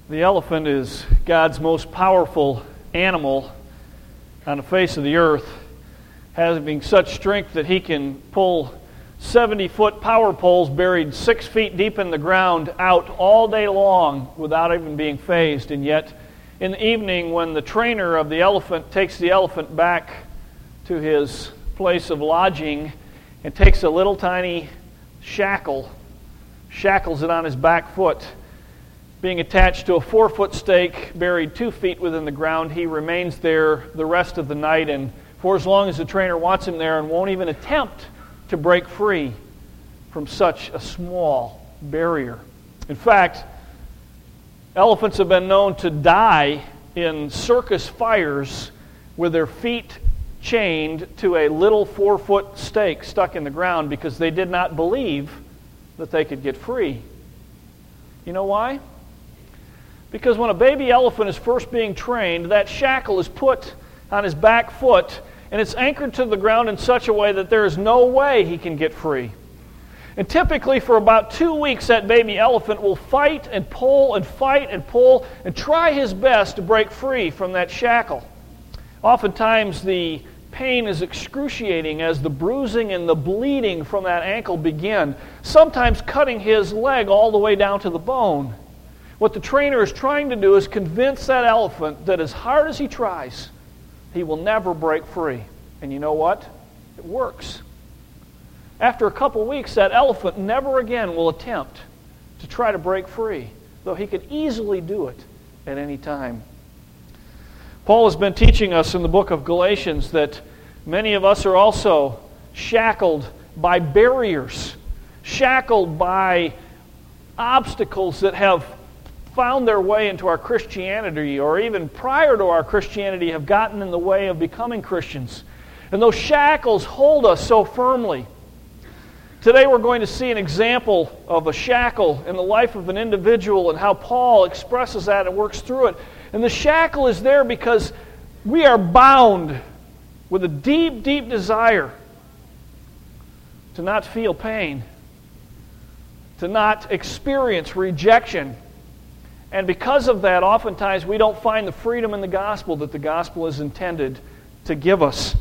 The elephant is God's most powerful animal on the face of the earth, having such strength that he can pull 70-foot power poles buried 6 feet deep in the ground out all day long without even being fazed. And yet, in the evening, when the trainer of the elephant takes the elephant back to his place of lodging and takes a little tiny shackles it on his back foot, being attached to a 4-foot stake buried 2 feet within the ground, he remains there the rest of the night and for as long as the trainer wants him there, and won't even attempt to break free from such a small barrier. In fact, elephants have been known to die in circus fires with their feet chained to a little 4-foot stake stuck in the ground because they did not believe that they could get free. You know why? Because when a baby elephant is first being trained, that shackle is put on his back foot and it's anchored to the ground in such a way that there is no way he can get free. And typically for about 2 weeks, that baby elephant will fight and pull and fight and pull and try his best to break free from that shackle. Oftentimes the pain is excruciating as the bruising and the bleeding from that ankle begin, sometimes cutting his leg all the way down to the bone. What the trainer is trying to do is convince that elephant that as hard as he tries, he will never break free. And you know what? It works. After a couple weeks, that elephant never again will attempt to try to break free, though he could easily do it at any time. Paul has been teaching us in the book of Galatians that many of us are also shackled by barriers, shackled by obstacles that have found their way into our Christianity, or even prior to our Christianity have gotten in the way of becoming Christians. And those shackles hold us so firmly. Today we're going to see an example of a shackle in the life of an individual and how Paul expresses that and works through it. And the shackle is there because we are bound with a deep, deep desire to not feel pain, to not experience rejection. And because of that, oftentimes we don't find the freedom in the gospel that the gospel is intended to give us.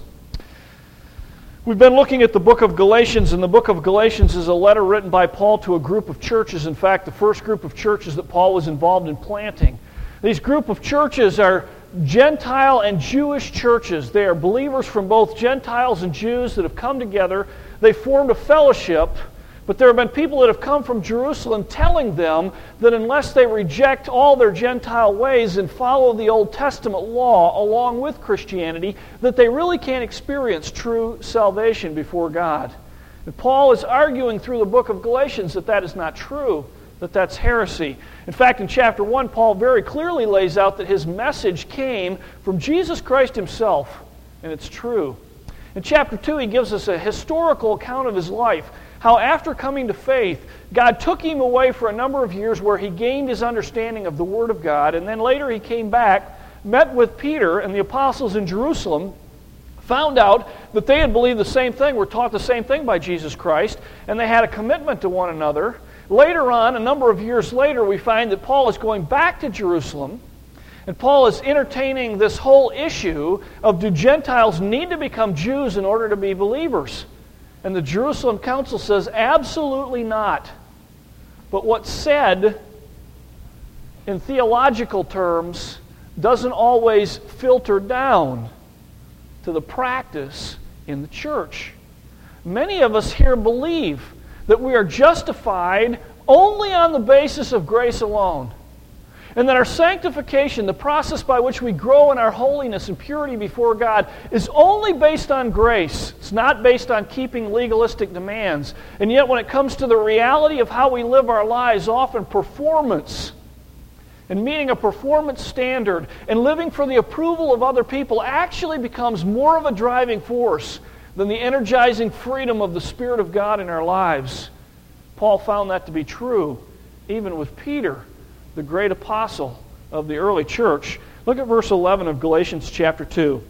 We've been looking at the book of Galatians, and the book of Galatians is a letter written by Paul to a group of churches. In fact, the first group of churches that Paul was involved in planting. These group of churches are Gentile and Jewish churches. They are believers from both Gentiles and Jews that have come together. They formed a fellowship. But there have been people that have come from Jerusalem telling them that unless they reject all their Gentile ways and follow the Old Testament law along with Christianity, that they really can't experience true salvation before God. And Paul is arguing through the book of Galatians that that is not true, that that's heresy. In fact, in chapter 1, Paul very clearly lays out that his message came from Jesus Christ himself, and it's true. In chapter 2, he gives us a historical account of his life, how after coming to faith, God took him away for a number of years where he gained his understanding of the Word of God, and then later he came back, met with Peter and the apostles in Jerusalem, found out that they had believed the same thing, were taught the same thing by Jesus Christ, and they had a commitment to one another. Later on, a number of years later, we find that Paul is going back to Jerusalem, and Paul is entertaining this whole issue of do Gentiles need to become Jews in order to be believers? And the Jerusalem Council says, absolutely not. But what's said in theological terms doesn't always filter down to the practice in the church. Many of us here believe that we are justified only on the basis of grace alone. And that our sanctification, the process by which we grow in our holiness and purity before God, is only based on grace. It's not based on keeping legalistic demands. And yet when it comes to the reality of how we live our lives, often performance and meeting a performance standard and living for the approval of other people actually becomes more of a driving force than the energizing freedom of the Spirit of God in our lives. Paul found that to be true even with Peter, the great apostle of the early church. Look at verse 11 of Galatians chapter 2.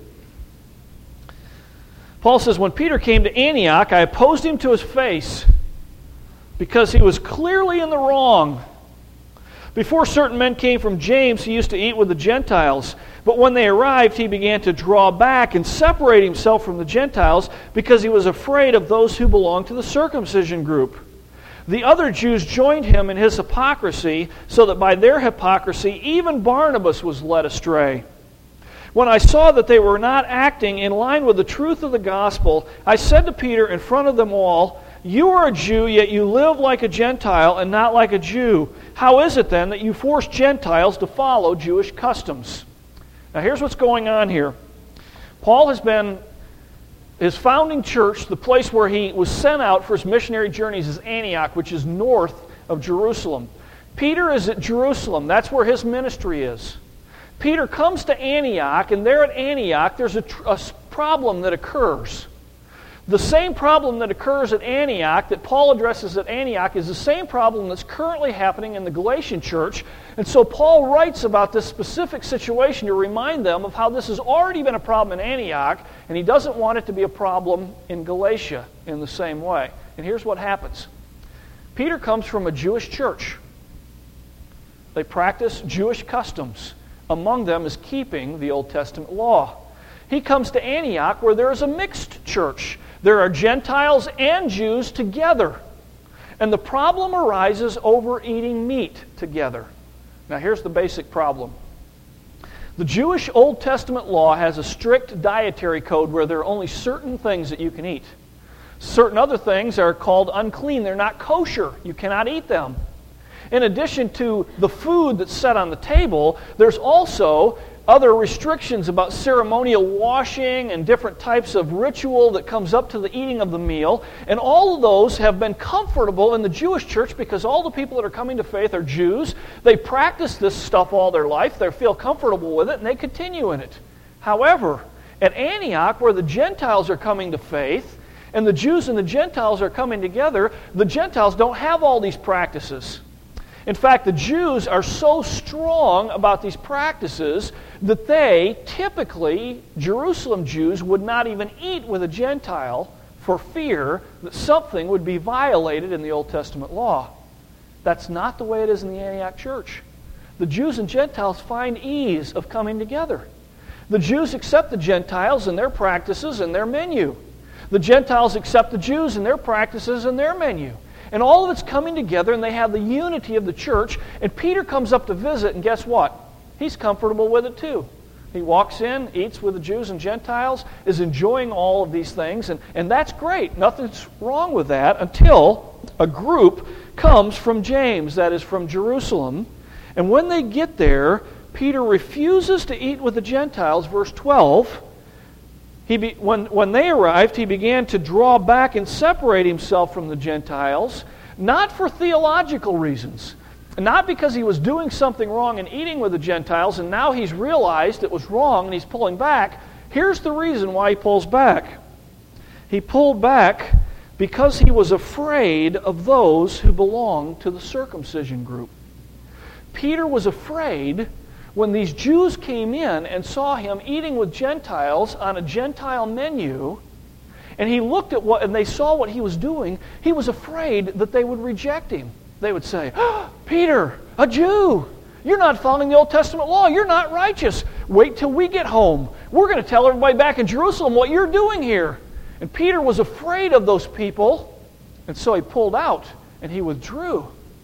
Paul says, when Peter came to Antioch, I opposed him to his face because he was clearly in the wrong. Before certain men came from James, he used to eat with the Gentiles. But when they arrived, he began to draw back and separate himself from the Gentiles because he was afraid of those who belonged to the circumcision group. The other Jews joined him in his hypocrisy, so that by their hypocrisy even Barnabas was led astray. When I saw that they were not acting in line with the truth of the gospel, I said to Peter in front of them all, "You are a Jew, yet you live like a Gentile and not like a Jew. How is it then that you force Gentiles to follow Jewish customs?" Now here's what's going on here. Paul has been, his founding church, the place where he was sent out for his missionary journeys, is Antioch, which is north of Jerusalem. Peter is at Jerusalem. That's where his ministry is. Peter comes to Antioch, and there at Antioch, there's a problem that occurs. The same problem that occurs at Antioch, that Paul addresses at Antioch, is the same problem that's currently happening in the Galatian church. And so Paul writes about this specific situation to remind them of how this has already been a problem in Antioch, and he doesn't want it to be a problem in Galatia in the same way. And here's what happens. Peter comes from a Jewish church. They practice Jewish customs. Among them is keeping the Old Testament law. He comes to Antioch where there is a mixed church. There are Gentiles and Jews together. And the problem arises over eating meat together. Now here's the basic problem. The Jewish Old Testament law has a strict dietary code where there are only certain things that you can eat. Certain other things are called unclean. They're not kosher. You cannot eat them. In addition to the food that's set on the table, there's also other restrictions about ceremonial washing and different types of ritual that comes up to the eating of the meal. And all of those have been comfortable in the Jewish church because all the people that are coming to faith are Jews. They practice this stuff all their life. They feel comfortable with it, and they continue in it. However, at Antioch, where the Gentiles are coming to faith, and the Jews and the Gentiles are coming together, the Gentiles don't have all these practices. In fact, the Jews are so strong about these practices that they, typically, Jerusalem Jews, would not even eat with a Gentile for fear that something would be violated in the Old Testament law. That's not the way it is in the Antioch church. The Jews and Gentiles find ease of coming together. The Jews accept the Gentiles and their practices and their menu. The Gentiles accept the Jews and their practices and their menu. And all of it's coming together, and they have the unity of the church. And Peter comes up to visit, and guess what? He's comfortable with it too. He walks in, eats with the Jews and Gentiles, is enjoying all of these things, and that's great. Nothing's wrong with that until a group comes from James, that is from Jerusalem. And when they get there, Peter refuses to eat with the Gentiles, verse 12. When they arrived, he began to draw back and separate himself from the Gentiles, not for theological reasons, not because he was doing something wrong and eating with the Gentiles, and now he's realized it was wrong and he's pulling back. Here's the reason why he pulls back. He pulled back because he was afraid of those who belonged to the circumcision group. Peter was afraid when these Jews came in and saw him eating with Gentiles on a Gentile menu, and he looked at and they saw what he was doing, he was afraid that they would reject him. They would say, "Oh, Peter, a Jew, you're not following the Old Testament law. You're not righteous. Wait till we get home. We're going to tell everybody back in Jerusalem what you're doing here." And Peter was afraid of those people, and so he pulled out and he withdrew.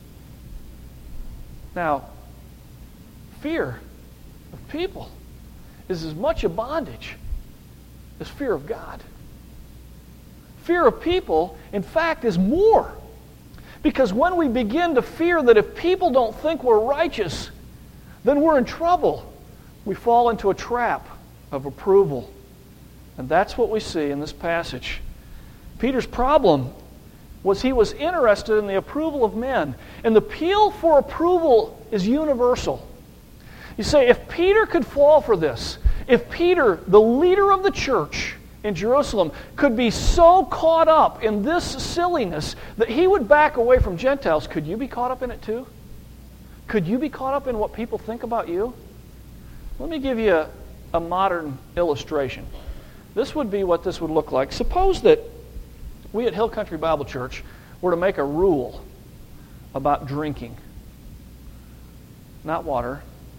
Now, fear of people is as much a bondage as fear of God. Fear of people, in fact, is more. Because when we begin to fear that if people don't think we're righteous, then we're in trouble, we fall into a trap of approval. And that's what we see in this passage. Peter's problem was he was interested in the approval of men. And the appeal for approval is universal. You say, if Peter could fall for this, if Peter, the leader of the church in Jerusalem, could be so caught up in this silliness that he would back away from Gentiles, could you be caught up in it too? Could you be caught up in what people think about you? Let me give you a modern illustration. This would be what this would look like. Suppose that we at Hill Country Bible Church were to make a rule about drinking. not water,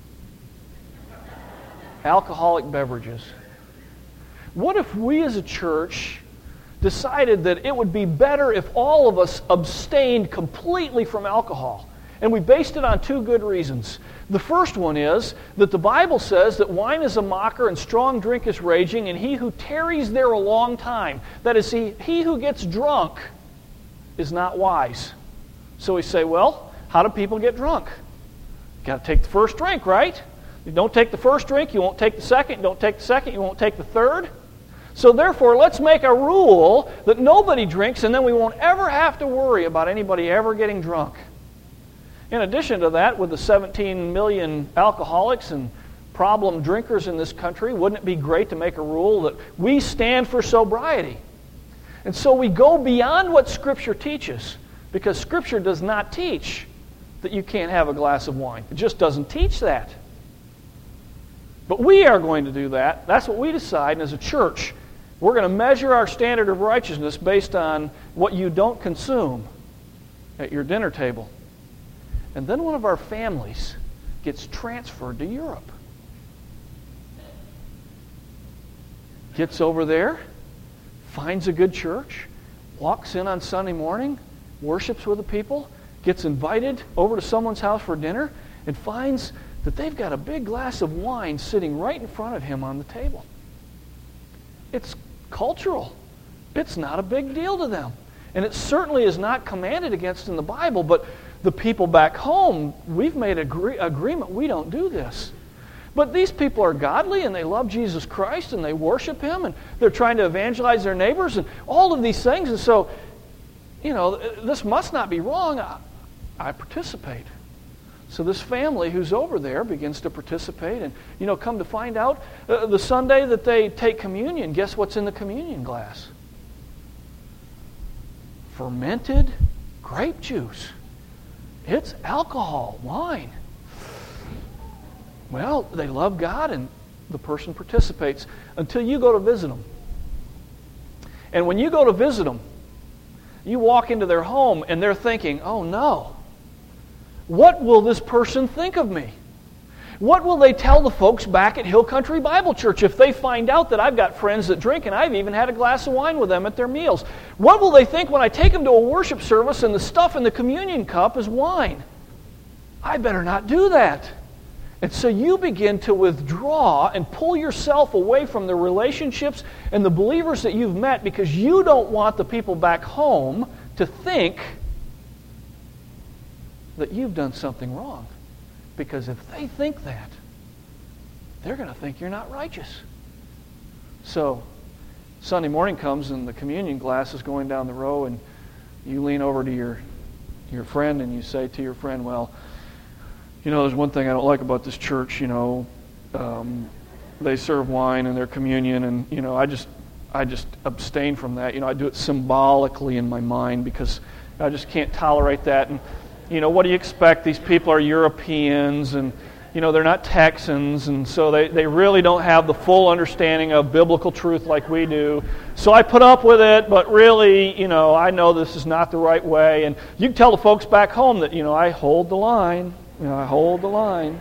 alcoholic beverages. What if we as a church decided that it would be better if all of us abstained completely from alcohol? And we based it on two good reasons. The first one is that the Bible says that wine is a mocker and strong drink is raging, and he who tarries there a long time, that is, he who gets drunk, is not wise. So we say, well, how do people get drunk? You've got to take the first drink, right? You don't take the first drink, you won't take the second. You don't take the second, you won't take the third. So therefore, let's make a rule that nobody drinks, and then we won't ever have to worry about anybody ever getting drunk. In addition to that, with the 17 million alcoholics and problem drinkers in this country, wouldn't it be great to make a rule that we stand for sobriety? And so we go beyond what Scripture teaches, because Scripture does not teach that you can't have a glass of wine. It just doesn't teach that. But we are going to do that. That's what we decide, and as a church, we're going to measure our standard of righteousness based on what you don't consume at your dinner table. And then one of our families gets transferred to Europe. Gets over there, finds a good church, walks in on Sunday morning, worships with the people, gets invited over to someone's house for dinner, and finds that they've got a big glass of wine sitting right in front of him on the table. It's cultural. It's not a big deal to them. And it certainly is not commanded against in the Bible, but the people back home, we've made agreement we don't do this. But these people are godly and they love Jesus Christ and they worship Him and they're trying to evangelize their neighbors and all of these things. And so, this must not be wrong. I participate. So this family who's over there begins to participate and, come to find out, the Sunday that they take communion, guess what's in the communion glass? Fermented grape juice. It's alcohol, wine. Well, they love God and the person participates until you go to visit them. And when you go to visit them, you walk into their home and they're thinking, oh no, what will this person think of me? What will they tell the folks back at Hill Country Bible Church if they find out that I've got friends that drink and I've even had a glass of wine with them at their meals? What will they think when I take them to a worship service and the stuff in the communion cup is wine? I better not do that. And so you begin to withdraw and pull yourself away from the relationships and the believers that you've met because you don't want the people back home to think that you've done something wrong. Because if they think that, they're going to think you're not righteous. So, Sunday morning comes and the communion glass is going down the row and you lean over to your friend and you say to your friend, well, there's one thing I don't like about this church, they serve wine in their communion and, I just abstain from that. I do it symbolically in my mind because I just can't tolerate that. And what do you expect? These people are Europeans and, they're not Texans, and so they really don't have the full understanding of biblical truth like we do. So I put up with it, but really, I know this is not the right way. And you can tell the folks back home that, I hold the line. I hold the line.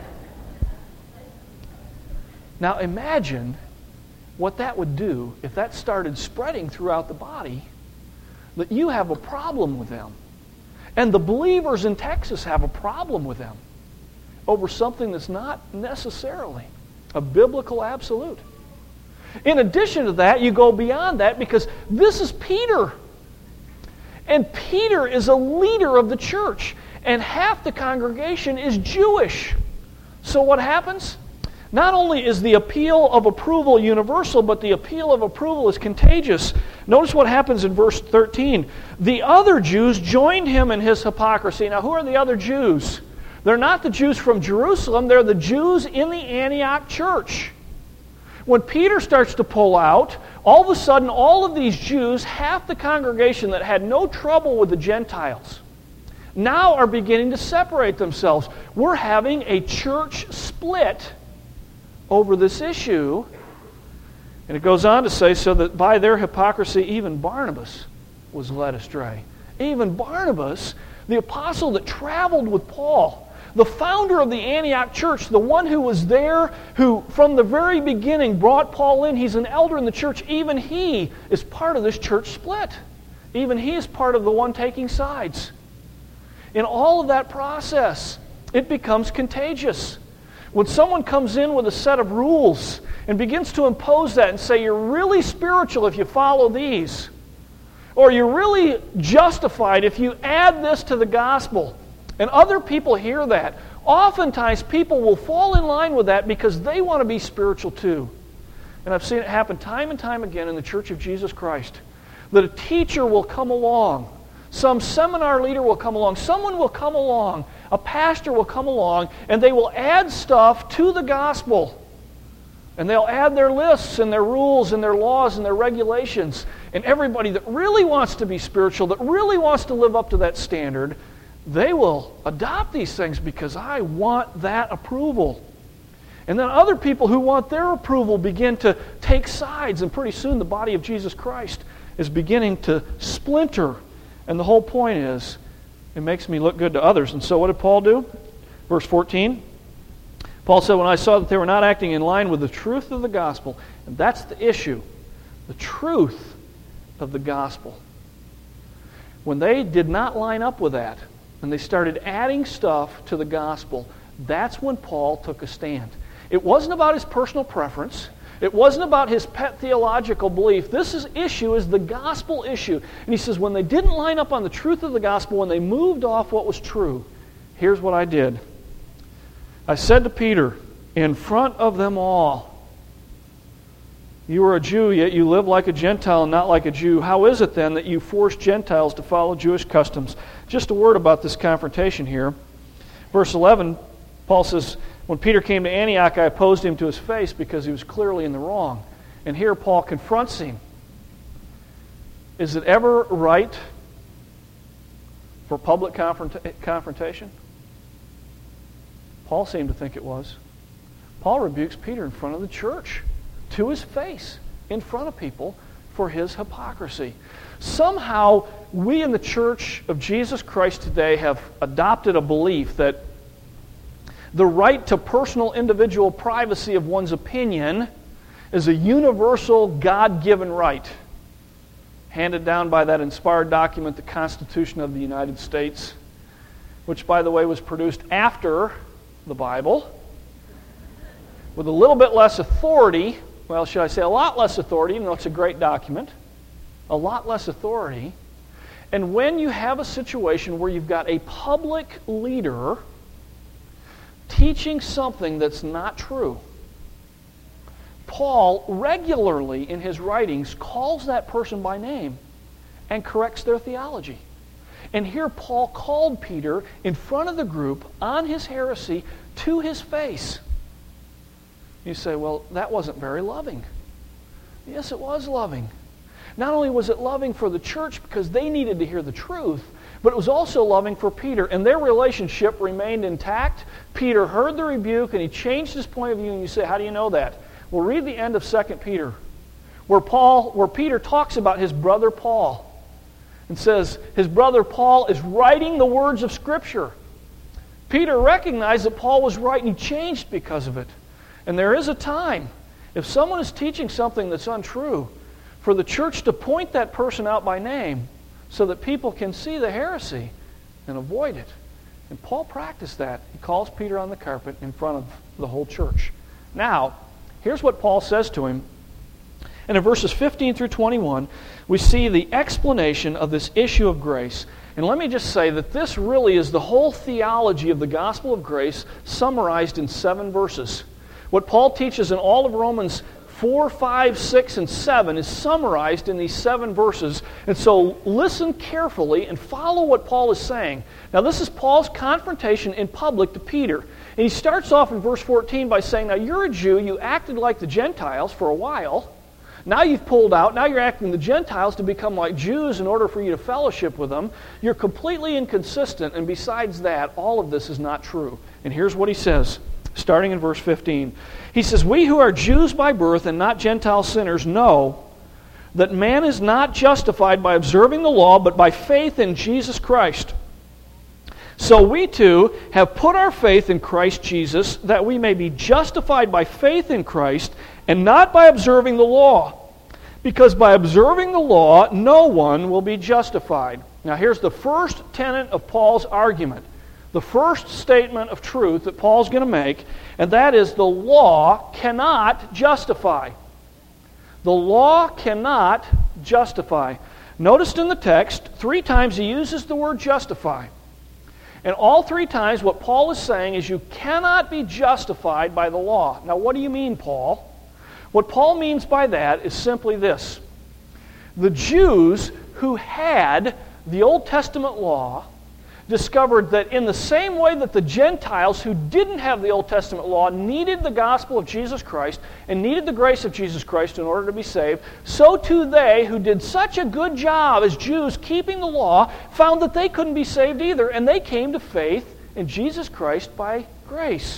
Now imagine what that would do if that started spreading throughout the body, that you have a problem with them. And the believers in Texas have a problem with them over something that's not necessarily a biblical absolute. In addition to that, you go beyond that because this is Peter. And Peter is a leader of the church. And half the congregation is Jewish. So what happens? Not only is the appeal of approval universal, but the appeal of approval is contagious. Notice what happens in verse 13. The other Jews joined him in his hypocrisy. Now, who are the other Jews? They're not the Jews from Jerusalem. They're the Jews in the Antioch church. When Peter starts to pull out, all of a sudden, all of these Jews, half the congregation that had no trouble with the Gentiles, now are beginning to separate themselves. We're having a church split over this issue. And it goes on to say, so that by their hypocrisy even Barnabas was led astray. Even Barnabas, the apostle that traveled with Paul, The founder of the Antioch church, the one who was there, who from the very beginning brought Paul in, he's an elder in the church, even he is part of this church split. Even he is part of the one taking sides. In all of that process, it becomes contagious. When someone comes in with a set of rules and begins to impose that and say, you're really spiritual if you follow these, or you're really justified if you add this to the gospel, and other people hear that, oftentimes people will fall in line with that because they want to be spiritual too. And I've seen it happen time and time again in the Church of Jesus Christ, that a teacher will come along, some seminar leader will come along, someone will come along, a pastor will come along, and they will add stuff to the gospel. And they'll add their lists and their rules and their laws and their regulations. And everybody that really wants to be spiritual, that really wants to live up to that standard, they will adopt these things because I want that approval. And then other people who want their approval begin to take sides, and pretty soon the body of Jesus Christ is beginning to splinter. And the whole point is, it makes me look good to others. And so what did Paul do? Verse 14. Paul said, when I saw that they were not acting in line with the truth of the gospel, and that's the issue, the truth of the gospel. When they did not line up with that, and they started adding stuff to the gospel, that's when Paul took a stand. It wasn't about his personal preference. It wasn't about his pet theological belief. This issue is the gospel issue. And he says, when they didn't line up on the truth of the gospel, when they moved off what was true, here's what I did. I said to Peter, in front of them all, you are a Jew, yet you live like a Gentile and not like a Jew. How is it then that you force Gentiles to follow Jewish customs? Just a word about this confrontation here. Verse 11, Paul says, when Peter came to Antioch, I opposed him to his face because he was clearly in the wrong. And here Paul confronts him. Is it ever right for public confrontation? Paul seemed to think it was. Paul rebukes Peter in front of the church, to his face, in front of people, for his hypocrisy. Somehow, we in the Church of Jesus Christ today have adopted a belief that the right to personal individual privacy of one's opinion is a universal God-given right, handed down by that inspired document, the Constitution of the United States, which, by the way, was produced after the Bible, with a little bit less authority, well, should I say a lot less authority, even though it's a great document, a lot less authority. And when you have a situation where you've got a public leader teaching something that's not true, Paul regularly in his writings calls that person by name and corrects their theology. And here Paul called Peter in front of the group on his heresy to his face. You say, well, that wasn't very loving. Yes, it was loving. Not only was it loving for the church because they needed to hear the truth, but it was also loving for Peter, and their relationship remained intact. Peter heard the rebuke, and he changed his point of view, and you say, how do you know that? Well, read the end of 2 Peter, where Peter talks about his brother Paul, and says his brother Paul is writing the words of Scripture. Peter recognized that Paul was right, and he changed because of it. And there is a time, if someone is teaching something that's untrue, for the church to point that person out by name so that people can see the heresy and avoid it. And Paul practiced that. He calls Peter on the carpet in front of the whole church. Now, here's what Paul says to him. And in verses 15 through 21, we see the explanation of this issue of grace. And let me just say that this really is the whole theology of the gospel of grace summarized in 7 verses. What Paul teaches in all of Romans 4, 5, 6, and 7 is summarized in these 7 verses. And so listen carefully and follow what Paul is saying. Now this is Paul's confrontation in public to Peter. And he starts off in verse 14 by saying, now you're a Jew, you acted like the Gentiles for a while. Now you've pulled out, now you're acting the Gentiles to become like Jews in order for you to fellowship with them. You're completely inconsistent, and besides that, all of this is not true. And here's what he says, starting in verse 15. He says, we who are Jews by birth and not Gentile sinners know that man is not justified by observing the law, but by faith in Jesus Christ. So we too have put our faith in Christ Jesus, that we may be justified by faith in Christ, and not by observing the law. Because by observing the law, no one will be justified. Now here's the first tenet of Paul's argument. The first statement of truth that Paul's going to make, and that is the law cannot justify. The law cannot justify. Notice in the text, 3 times he uses the word justify. And all 3 times what Paul is saying is you cannot be justified by the law. Now what do you mean, Paul? What Paul means by that is simply this. The Jews who had the Old Testament law discovered that in the same way that the Gentiles who didn't have the Old Testament law needed the gospel of Jesus Christ and needed the grace of Jesus Christ in order to be saved, so too they who did such a good job as Jews keeping the law found that they couldn't be saved either, and they came to faith in Jesus Christ by grace.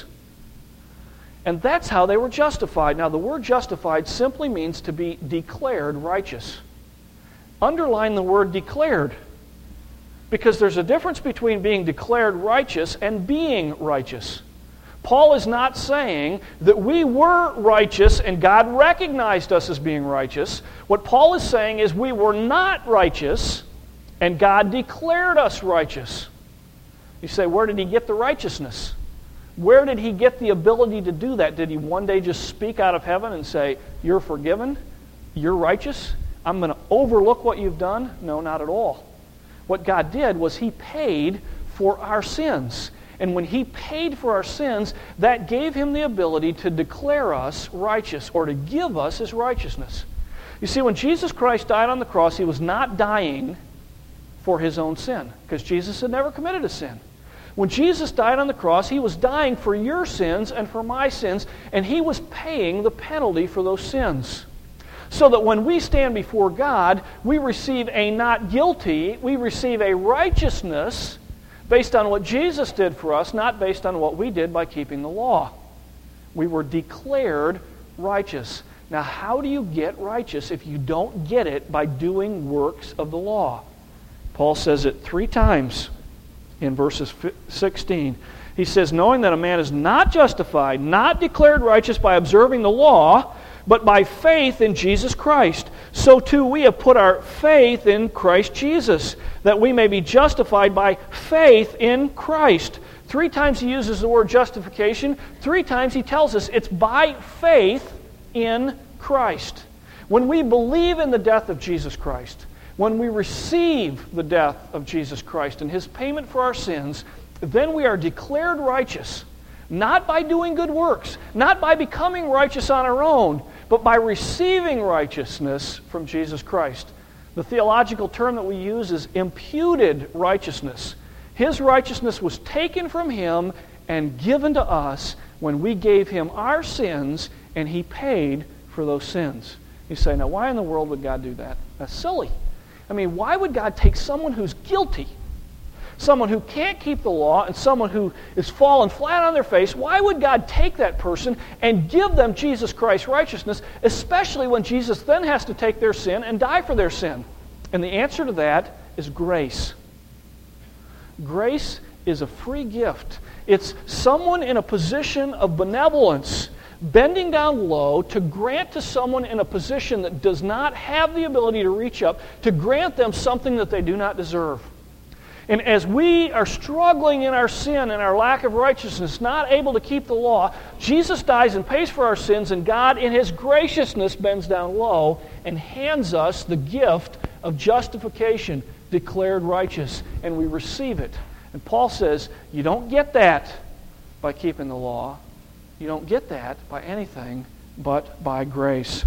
And that's how they were justified. Now the word justified simply means to be declared righteous. Underline the word declared. Because there's a difference between being declared righteous and being righteous. Paul is not saying that we were righteous and God recognized us as being righteous. What Paul is saying is we were not righteous and God declared us righteous. You say, where did he get the righteousness? Where did he get the ability to do that? Did he one day just speak out of heaven and say, you're forgiven, you're righteous, I'm going to overlook what you've done? No, not at all. What God did was he paid for our sins. And when he paid for our sins, that gave him the ability to declare us righteous or to give us his righteousness. You see, when Jesus Christ died on the cross, he was not dying for his own sin because Jesus had never committed a sin. When Jesus died on the cross, he was dying for your sins and for my sins, and he was paying the penalty for those sins. So that when we stand before God, we receive a not guilty, we receive a righteousness based on what Jesus did for us, not based on what we did by keeping the law. We were declared righteous. Now, how do you get righteous if you don't get it by doing works of the law? Paul says it 3 times in verses 16. He says, knowing that a man is not justified, not declared righteous by observing the law, but by faith in Jesus Christ. So too we have put our faith in Christ Jesus, that we may be justified by faith in Christ. 3 times he uses the word justification. 3 times he tells us it's by faith in Christ. When we believe in the death of Jesus Christ, when we receive the death of Jesus Christ and his payment for our sins, then we are declared righteous. Not by doing good works, not by becoming righteous on our own, but by receiving righteousness from Jesus Christ. The theological term that we use is imputed righteousness. His righteousness was taken from him and given to us when we gave him our sins and he paid for those sins. You say, now why in the world would God do that? That's silly. I mean, why would God take someone who's guilty, someone who can't keep the law, and someone who is fallen flat on their face, why would God take that person and give them Jesus Christ's righteousness, especially when Jesus then has to take their sin and die for their sin? And the answer to that is grace. Grace is a free gift. It's someone in a position of benevolence bending down low to grant to someone in a position that does not have the ability to reach up, to grant them something that they do not deserve. And as we are struggling in our sin and our lack of righteousness, not able to keep the law, Jesus dies and pays for our sins, and God in his graciousness bends down low and hands us the gift of justification, declared righteous, and we receive it. And Paul says, you don't get that by keeping the law. You don't get that by anything but by grace.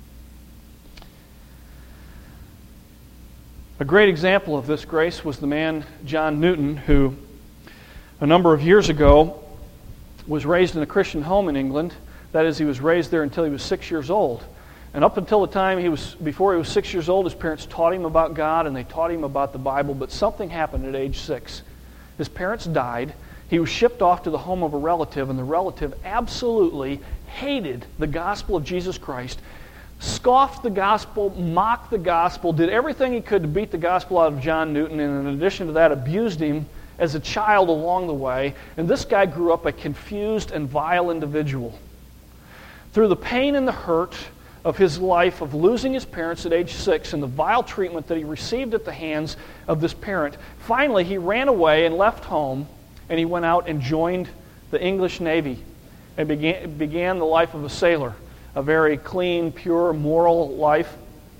A great example of this grace was the man John Newton, who a number of years ago was raised in a Christian home in England. That is, he was raised there until he was 6 years old. And up until the time before he was 6 years old, his parents taught him about God and they taught him about the Bible, but something happened at age 6. His parents died. He was shipped off to the home of a relative, and the relative absolutely hated the gospel of Jesus Christ, scoffed the gospel, mocked the gospel, did everything he could to beat the gospel out of John Newton, and in addition to that, abused him as a child along the way, and this guy grew up a confused and vile individual. Through the pain and the hurt of his life of losing his parents at age 6 and the vile treatment that he received at the hands of this parent, finally he ran away and left home, and he went out and joined the English Navy and began the life of a sailor, a very clean, pure, moral life.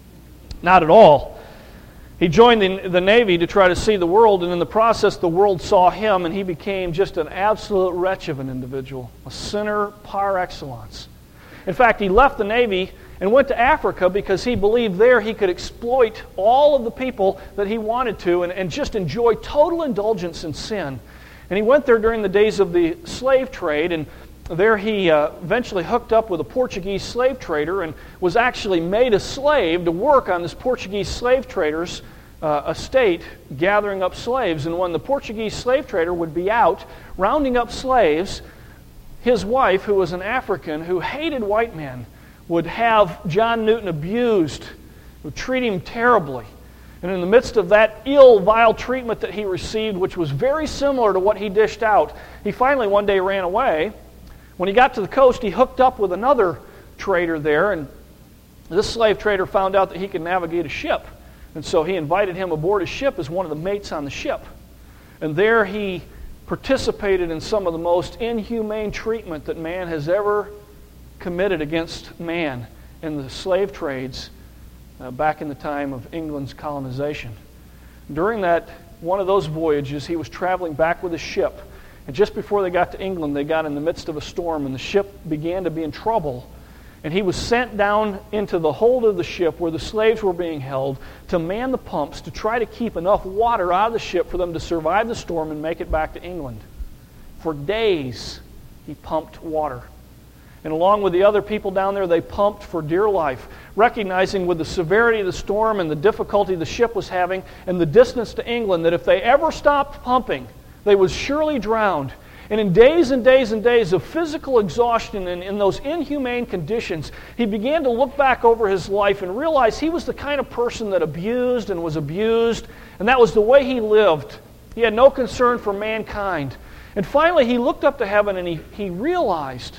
Not at all. He joined the Navy to try to see the world, and in the process the world saw him, and he became just an absolute wretch of an individual, a sinner par excellence. In fact, he left the Navy and went to Africa because he believed there he could exploit all of the people that he wanted to and just enjoy total indulgence in sin. And he went there during the days of the slave trade, and there he eventually hooked up with a Portuguese slave trader and was actually made a slave to work on this Portuguese slave trader's estate, gathering up slaves. And when the Portuguese slave trader would be out rounding up slaves, his wife, who was an African who hated white men, would have John Newton abused, would treat him terribly. And in the midst of that ill, vile treatment that he received, which was very similar to what he dished out, he finally one day ran away. When he got to the coast, he hooked up with another trader there, and this slave trader found out that he could navigate a ship. And so he invited him aboard his ship as one of the mates on the ship. And there he participated in some of the most inhumane treatment that man has ever committed against man in the slave trades back in the time of England's colonization. During one of those voyages, he was traveling back with his ship. And just before they got to England, they got in the midst of a storm, and the ship began to be in trouble. And he was sent down into the hold of the ship where the slaves were being held to man the pumps to try to keep enough water out of the ship for them to survive the storm and make it back to England. For days, he pumped water. And along with the other people down there, they pumped for dear life, recognizing with the severity of the storm and the difficulty the ship was having and the distance to England that if they ever stopped pumping, they would surely drown. And in days and days and days of physical exhaustion and in those inhumane conditions, he began to look back over his life and realize he was the kind of person that abused and was abused, and that was the way he lived. He had no concern for mankind. And finally, he looked up to heaven and he realized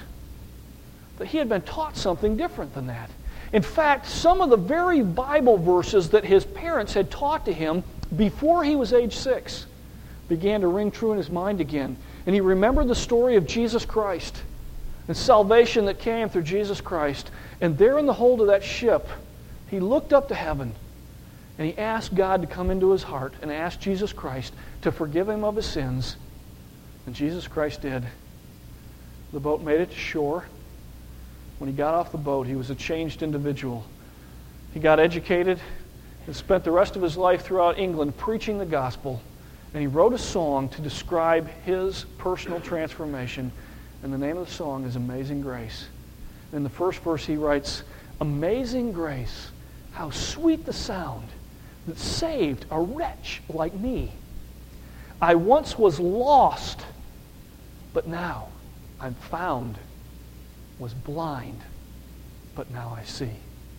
that he had been taught something different than that. In fact, some of the very Bible verses that his parents had taught to him before he was age 6 began to ring true in his mind again. And he remembered the story of Jesus Christ and salvation that came through Jesus Christ. And there in the hold of that ship, he looked up to heaven and he asked God to come into his heart and asked Jesus Christ to forgive him of his sins. And Jesus Christ did. The boat made it to shore. When he got off the boat, he was a changed individual. He got educated and spent the rest of his life throughout England preaching the gospel. And he wrote a song to describe his personal transformation. And the name of the song is Amazing Grace. In the first verse he writes, "Amazing grace, how sweet the sound that saved a wretch like me. I once was lost, but now I'm found. Was blind, but now I see."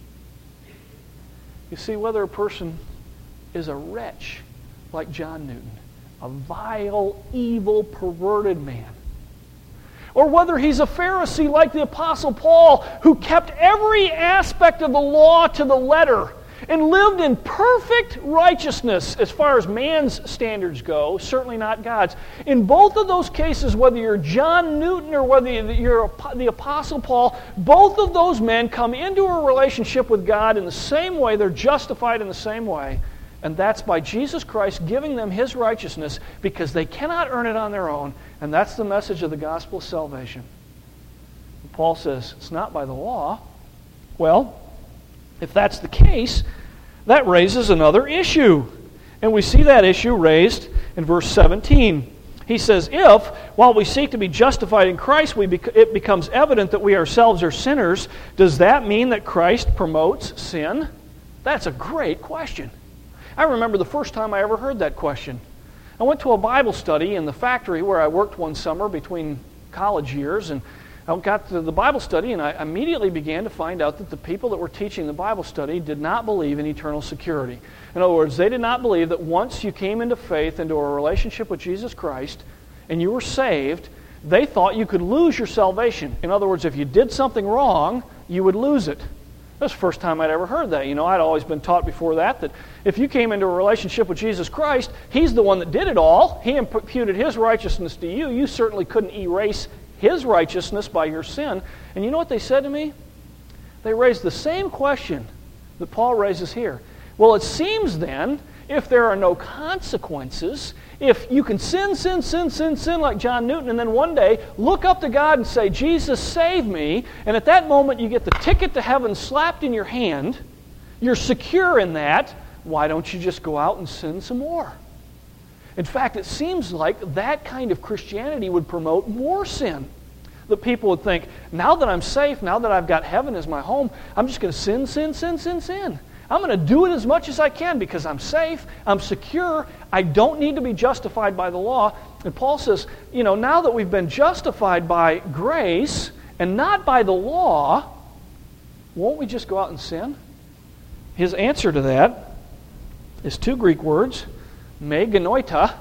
You see, whether a person is a wretch like John Newton, a vile, evil, perverted man, or whether he's a Pharisee like the Apostle Paul, who kept every aspect of the law to the letter and lived in perfect righteousness as far as man's standards go, certainly not God's. In both of those cases, whether you're John Newton or whether you're the Apostle Paul, both of those men come into a relationship with God in the same way. They're justified in the same way. And that's by Jesus Christ giving them His righteousness because they cannot earn it on their own. And that's the message of the gospel of salvation. And Paul says, it's not by the law. Well, if that's the case, that raises another issue. And we see that issue raised in verse 17. He says, if, while we seek to be justified in Christ, it becomes evident that we ourselves are sinners, does that mean that Christ promotes sin? That's a great question. I remember the first time I ever heard that question. I went to a Bible study in the factory where I worked one summer between college years, and I got to the Bible study, and I immediately began to find out that the people that were teaching the Bible study did not believe in eternal security. In other words, they did not believe that once you came into faith, into a relationship with Jesus Christ, and you were saved, they thought you could lose your salvation. In other words, if you did something wrong, you would lose it. That's the first time I'd ever heard that. I'd always been taught before that if you came into a relationship with Jesus Christ, He's the one that did it all. He imputed His righteousness to you. You certainly couldn't erase His righteousness by your sin. And you know what they said to me? They raised the same question that Paul raises here. Well, it seems then, if there are no consequences, if you can sin like John Newton, and then one day look up to God and say, Jesus, save me, and at that moment you get the ticket to heaven slapped in your hand, you're secure in that, why don't you just go out and sin some more? In fact, it seems like that kind of Christianity would promote more sin. That people would think, now that I'm safe, now that I've got heaven as my home, I'm just going to sin. I'm going to do it as much as I can because I'm safe, I'm secure, I don't need to be justified by the law. And Paul says, now that we've been justified by grace and not by the law, won't we just go out and sin? His answer to that is two Greek words, me genoita.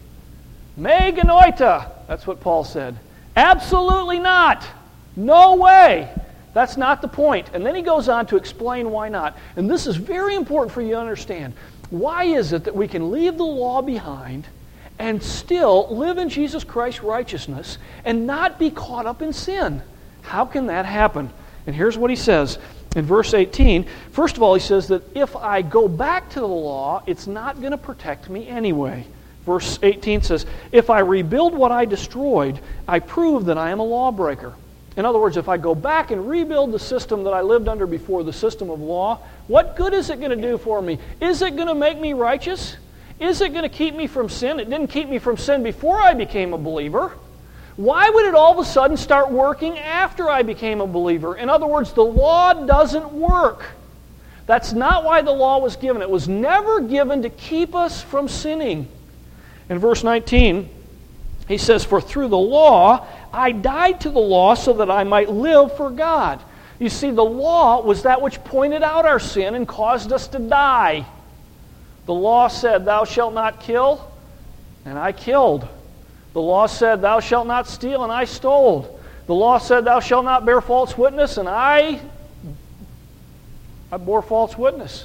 Me genoita. That's what Paul said. Absolutely not. No way. That's not the point. And then he goes on to explain why not. And this is very important for you to understand. Why is it that we can leave the law behind and still live in Jesus Christ's righteousness and not be caught up in sin? How can that happen? And here's what he says in verse 18. First of all, he says that if I go back to the law, it's not going to protect me anyway. Verse 18 says, if I rebuild what I destroyed, I prove that I am a lawbreaker. In other words, if I go back and rebuild the system that I lived under before, the system of law, what good is it going to do for me? Is it going to make me righteous? Is it going to keep me from sin? It didn't keep me from sin before I became a believer. Why would it all of a sudden start working after I became a believer? In other words, the law doesn't work. That's not why the law was given. It was never given to keep us from sinning. In verse 19, he says, for through the law, I died to the law so that I might live for God. You see, the law was that which pointed out our sin and caused us to die. The law said, thou shalt not kill, and I killed. The law said, thou shalt not steal, and I stole. The law said, thou shalt not bear false witness, and I bore false witness.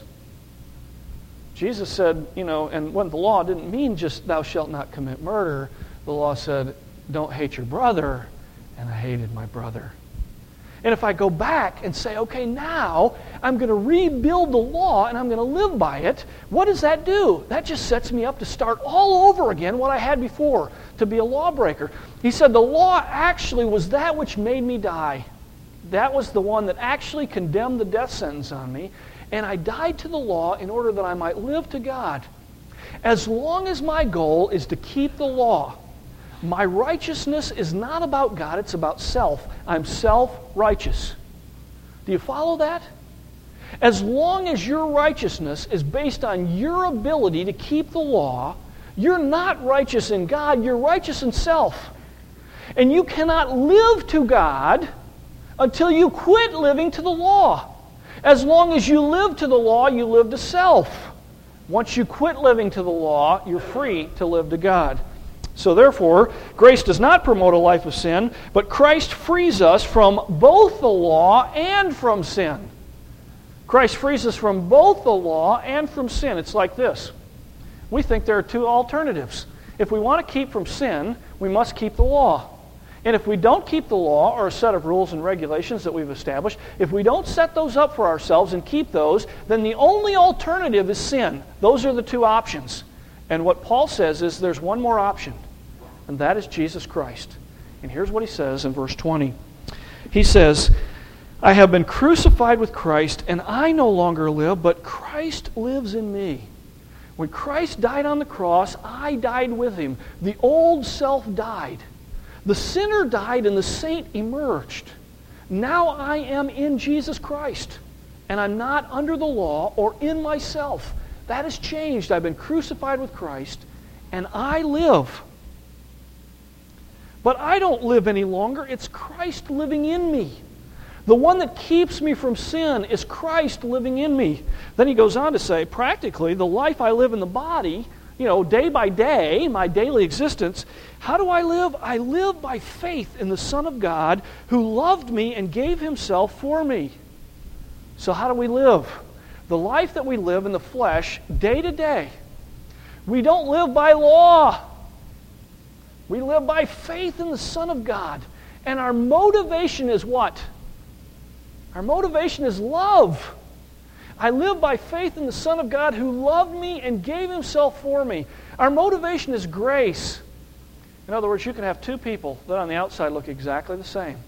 Jesus said, and when the law didn't mean just thou shalt not commit murder, the law said, don't hate your brother, and I hated my brother. And if I go back and say, okay, now I'm going to rebuild the law and I'm going to live by it, what does that do? That just sets me up to start all over again what I had before, to be a lawbreaker. He said the law actually was that which made me die. That was the one that actually condemned the death sentence on me. And I died to the law in order that I might live to God. As long as my goal is to keep the law, my righteousness is not about God, it's about self. I'm self-righteous. Do you follow that? As long as your righteousness is based on your ability to keep the law, you're not righteous in God, you're righteous in self. And you cannot live to God until you quit living to the law. As long as you live to the law, you live to self. Once you quit living to the law, you're free to live to God. So therefore, grace does not promote a life of sin, but Christ frees us from both the law and from sin. Christ frees us from both the law and from sin. It's like this. We think there are two alternatives. If we want to keep from sin, we must keep the law. And if we don't keep the law or a set of rules and regulations that we've established, if we don't set those up for ourselves and keep those, then the only alternative is sin. Those are the two options. And what Paul says is there's one more option, and that is Jesus Christ. And here's what he says in verse 20. He says, I have been crucified with Christ, and I no longer live, but Christ lives in me. When Christ died on the cross, I died with him. The old self died. The sinner died and the saint emerged. Now I am in Jesus Christ, and I'm not under the law or in myself. That has changed. I've been crucified with Christ, and I live. But I don't live any longer. It's Christ living in me. The one that keeps me from sin is Christ living in me. Then he goes on to say, practically, the life I live in the body, day by day, my daily existence, how do I live? I live by faith in the Son of God who loved me and gave himself for me. So how do we live? The life that we live in the flesh, day to day. We don't live by law. We live by faith in the Son of God. And our motivation is what? Our motivation is love. I live by faith in the Son of God who loved me and gave himself for me. Our motivation is grace. In other words, you can have two people that on the outside look exactly the same.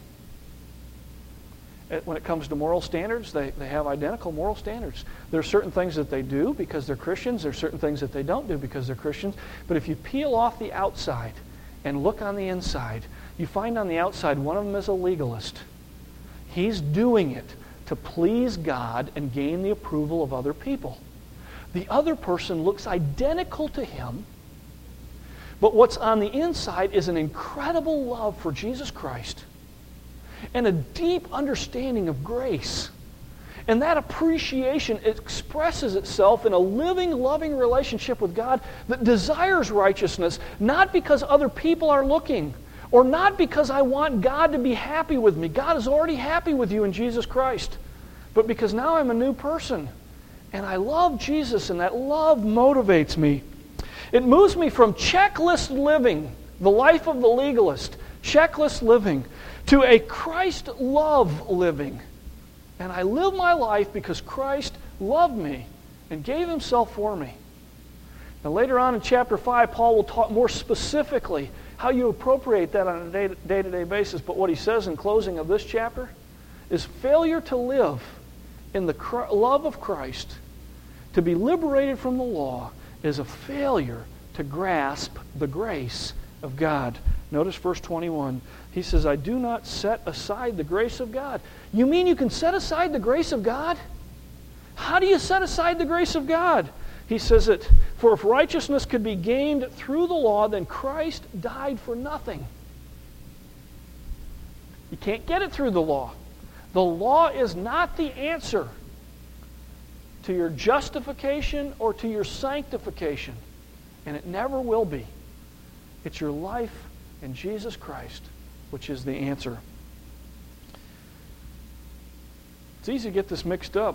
When it comes to moral standards, they have identical moral standards. There are certain things that they do because they're Christians. There are certain things that they don't do because they're Christians. But if you peel off the outside and look on the inside, you find on the outside one of them is a legalist. He's doing it to please God and gain the approval of other people. The other person looks identical to him, but what's on the inside is an incredible love for Jesus Christ and a deep understanding of grace. And that appreciation expresses itself in a living, loving relationship with God that desires righteousness, not because other people are looking, or not because I want God to be happy with me. God is already happy with you in Jesus Christ. But because now I'm a new person. And I love Jesus, and that love motivates me. It moves me from checklist living, the life of the legalist, checklist living, to a Christ love living. And I live my life because Christ loved me and gave himself for me. Now later on in chapter 5, Paul will talk more specifically how you appropriate that on a day-to-day basis. But what he says in closing of this chapter is failure to live in the love of Christ, to be liberated from the law, is a failure to grasp the grace of God. Notice verse 21. He says, I do not set aside the grace of God. You mean you can set aside the grace of God? How do you set aside the grace of God? He says it, for if righteousness could be gained through the law, then Christ died for nothing. You can't get it through the law. The law is not the answer to your justification or to your sanctification. And it never will be. It's your life in Jesus Christ which is the answer. It's easy to get this mixed up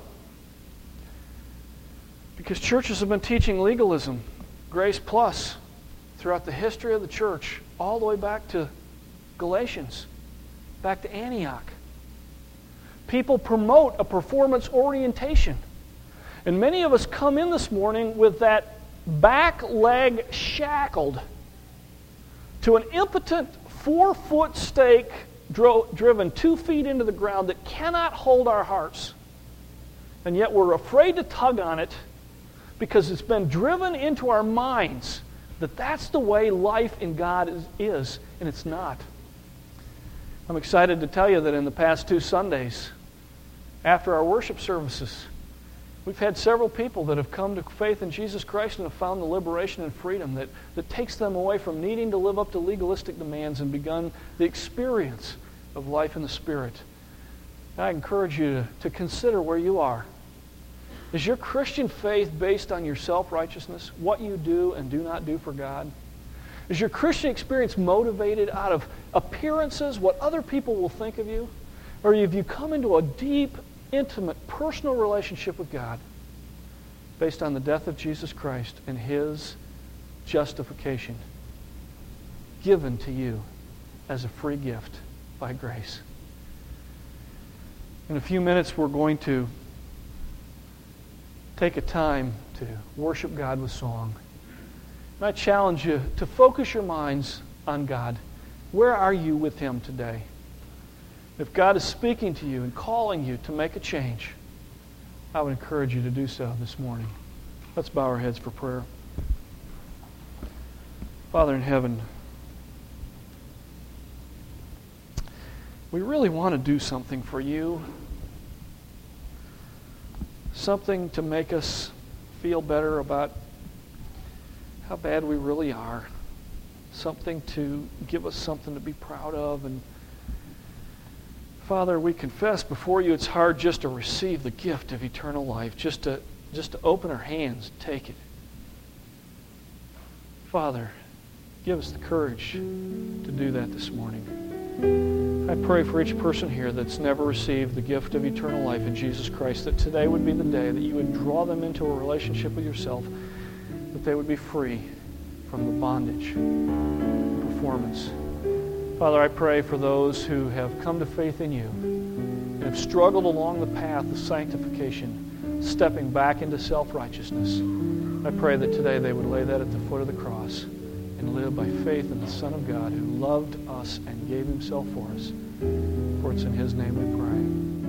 because churches have been teaching legalism, grace plus, throughout the history of the church, all the way back to Galatians, back to Antioch. People promote a performance orientation. And many of us come in this morning with that back leg shackled to an impotent 4-foot stake driven 2 feet into the ground that cannot hold our hearts. And yet we're afraid to tug on it because it's been driven into our minds that that's the way life in God is, and it's not. I'm excited to tell you that in the past 2 Sundays, after our worship services, we've had several people that have come to faith in Jesus Christ and have found the liberation and freedom that takes them away from needing to live up to legalistic demands and begun the experience of life in the Spirit. I encourage you to consider where you are. Is your Christian faith based on your self-righteousness, what you do and do not do for God? Is your Christian experience motivated out of appearances, what other people will think of you? Or have you come into a deep, intimate, personal relationship with God based on the death of Jesus Christ and His justification given to you as a free gift by grace? In a few minutes, we're going to take a time to worship God with song. And I challenge you to focus your minds on God. Where are you with Him today? If God is speaking to you and calling you to make a change, I would encourage you to do so this morning. Let's bow our heads for prayer. Father in heaven, we really want to do something for you. Something to make us feel better about how bad we really are. something to give us something to be proud of. And Father, we confess before you it's hard just to receive the gift of eternal life, just to open our hands and take it. Father, give us the courage to do that this morning. I pray for each person here that's never received the gift of eternal life in Jesus Christ, that today would be the day that you would draw them into a relationship with yourself, that they would be free from the bondage of performance. Father, I pray for those who have come to faith in you and have struggled along the path of sanctification, stepping back into self-righteousness. I pray that today they would lay that at the foot of the cross and live by faith in the Son of God who loved us and gave himself for us. For it's in his name we pray.